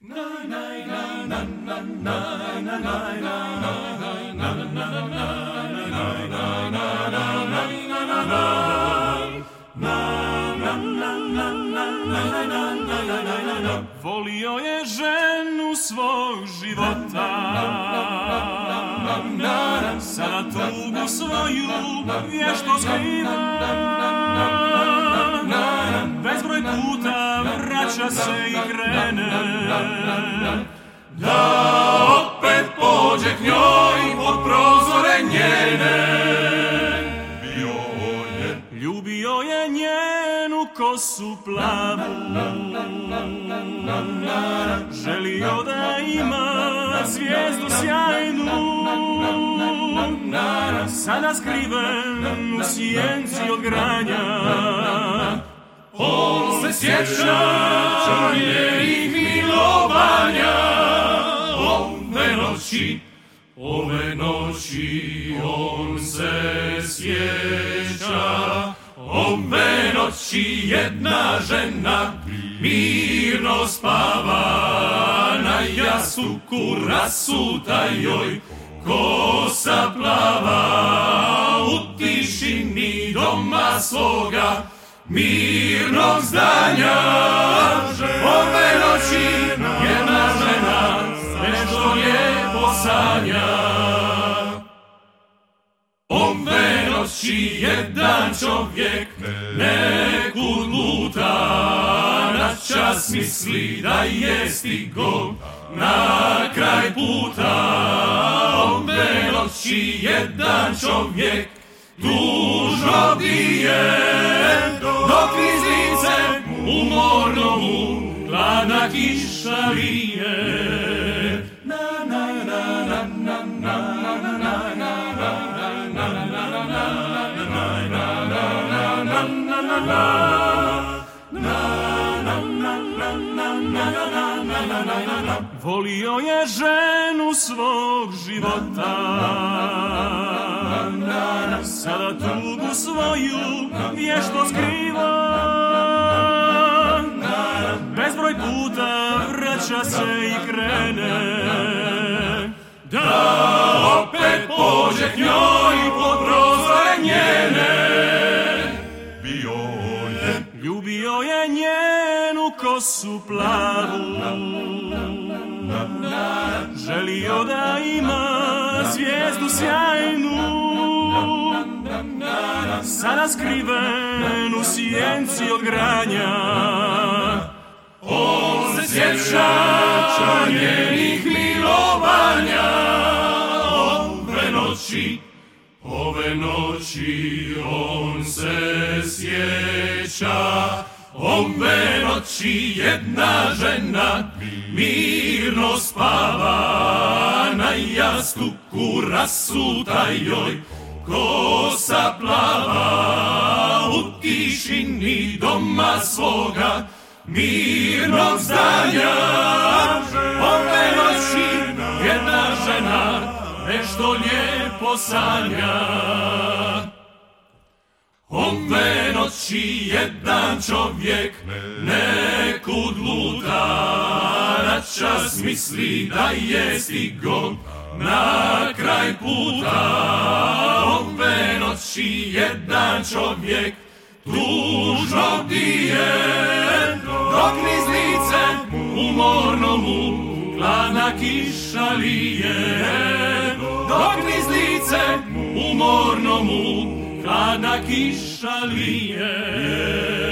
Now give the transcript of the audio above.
Volio je ženu svog života, sada tugu svoju vješto skriva. Bezbroj puta vraća se i krene, da opet pođe k njoj pod prozore njene. Ljubio je njenu kosu plavu, želio da ima zvijezdu sjajnu, sada skriven u sjenci od granja. On se sjeća njenih milovanja, ove noći on se sjeća. Ove noći jedna žena mirno spava, na jastuku rasuta joj kosa plava. U tišini doma svoga mirnog zdanja, ove noći jedna žena nešto lijepo sanja. Ove noći jedan čovjek nekud luta, na čas misli da je stigo na kraj puta. Ove noći jedan čovjek tužno bdije, dok iz lice umorno mu hladna kiša lije. Volio je ženu svog života, sada tugu svoju vješto skriva. Bezbroj puta vraća se i krene, da opet pođe k njoj pod prozore njene. Ljubio je njenu kosu plavu, želio da ima zvijezdu sjajnu, sada skriven u sjenci od granja. On se sjeća njenih milovanja, ove noći on se sjeća. Ove noći jedna žena mirno spava, na jastuku rasuta joj kosa plava. U tišini doma svoga mirnog zdanja, ove noći jedna žena nešto lijepo sanja. Ove noći jedan čovjek nekud luta, na čas misli da je stigo na kraj puta. Ove noći jedan čovjek tužno bdije, dok niz lice umorno mu hladna kiša lije. Dok niz lice umorno mu hladna kiša lije.